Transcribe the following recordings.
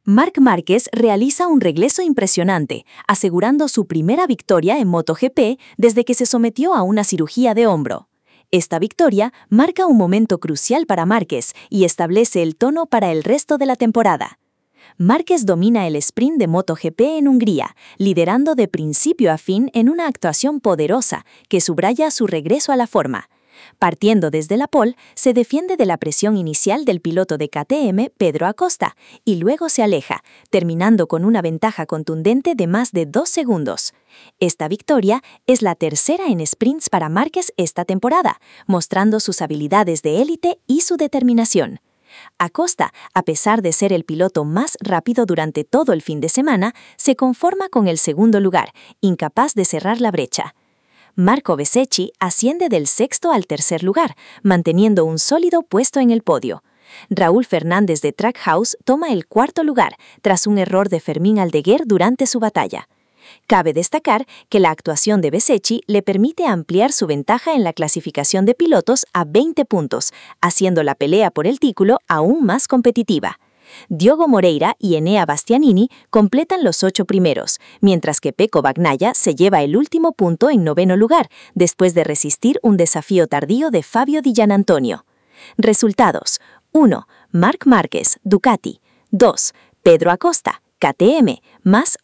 Marc Márquez realiza un regreso impresionante, asegurando su primera victoria en MotoGP desde que se sometió a una cirugía de hombro. Esta victoria marca un momento crucial para Márquez y establece el tono para el resto de la temporada. Márquez domina el sprint de MotoGP en Hungría, liderando de principio a fin en una actuación poderosa que subraya su regreso a la forma. Partiendo desde la pole, se defiende de la presión inicial del piloto de KTM, Pedro Acosta, y luego se aleja, terminando con una ventaja contundente de más de 2 segundos. Esta victoria es la tercera en sprints para Márquez esta temporada, mostrando sus habilidades de élite y su determinación. Acosta, a pesar de ser el piloto más rápido durante todo el fin de semana, se conforma con el segundo lugar, incapaz de cerrar la brecha. Marco Bezzecchi asciende del sexto al tercer lugar, manteniendo un sólido puesto en el podio. Raúl Fernández de Trackhouse toma el cuarto lugar, tras un error de Fermín Aldeguer durante su batalla. Cabe destacar que la actuación de Bezzecchi le permite ampliar su ventaja en la clasificación de pilotos a 20 puntos, haciendo la pelea por el título aún más competitiva. Diogo Moreira y Enea Bastianini completan los 8 primeros, mientras que Pecco Bagnaia se lleva el último punto en noveno lugar, después de resistir un desafío tardío de Fabio Di Giannantonio. Resultados: 1. Marc Márquez, Ducati. 2. Pedro Acosta, KTM, más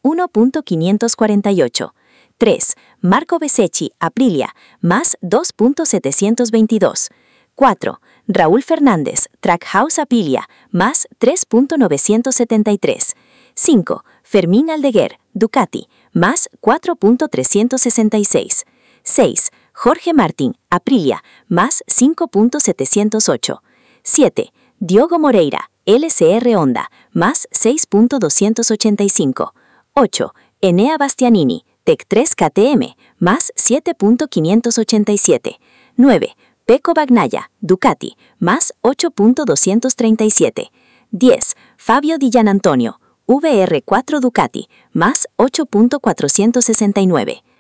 1.548. 3. Marco Bezzecchi, Aprilia, más 2.722. 4. Raúl Fernández, Trackhouse Aprilia, más 3.973. 5. Fermín Aldeguer, Ducati, más 4.366. 6. Jorge Martín, Aprilia, más 5.708. 7. Diogo Moreira, LCR Honda, más 6.285. 8. Enea Bastianini, Tech 3 KTM, más 7.587. 9. Pecco Bagnaia, Ducati, más 8.237. 10. Fabio Di Giannantonio, VR4 Ducati, más 8.469.